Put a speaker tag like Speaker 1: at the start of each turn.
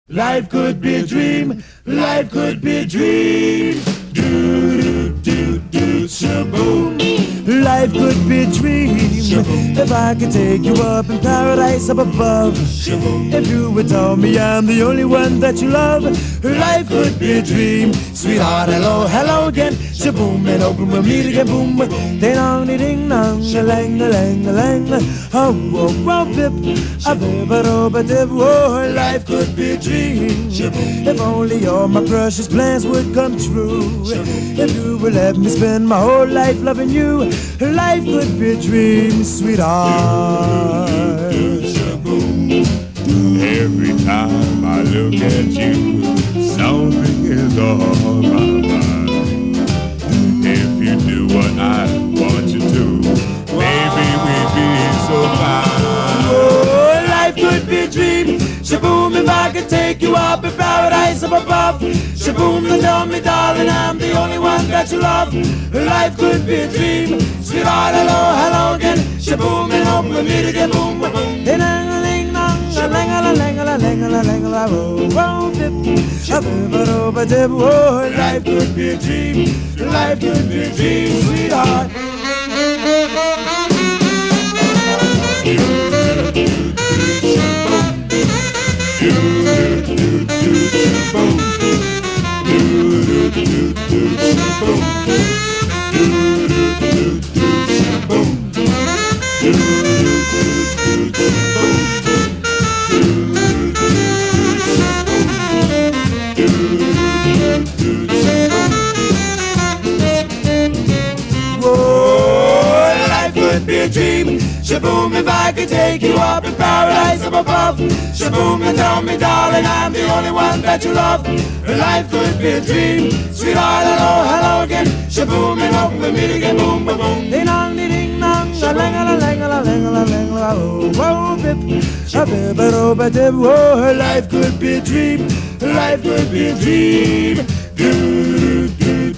Speaker 1: Life could be a dream. Life could be a dream. Do do do do shaboom. Life could be a dream. If I could take you up in paradise up above. If you would tell me I'm the only one that you love. Life could be a dream. Sweetheart, hello, hello again. Shaboom, and open we'll meet again. Boom, ding dong, ding dong, a lang, a lang, a lang. Oh, oh, oh, bip, a bip, a do, a dip. Oh, life could be a dream. If only all my precious plans would come true. If you would let me spend my whole life loving you. Life could be a dream, sweetheart.
Speaker 2: Every time I look at you, something is on my mind. If you do what I want you to, maybe we'd be so fine.
Speaker 1: Oh, life could be a dream. Shaboom, if I could take you up in paradise up above. Shaboom, tell me, darling, I'm the only one that you love. Life could be a dream. Sweetheart, hello, hello again. Shaboom, and hope we'll meet again. Boom, boom, boom. Oh, life could be a dream. Life could be a dream, sweetheart. Be a dream. Shaboom, if I could take you up in paradise up above. Shaboom, and tell me, darling, I'm the only one that you love. Life could be a dream. Sweetheart, hello, hello again. Shaboom, and hope we'll meet again. Boom, boom, boom. Ding dong, ding dong, a lang, a lang, a lang, a lang, oh, oh, bip, a bip, a do, a dip. Oh, life could be a dream. Life could be a dream. Do, do, do.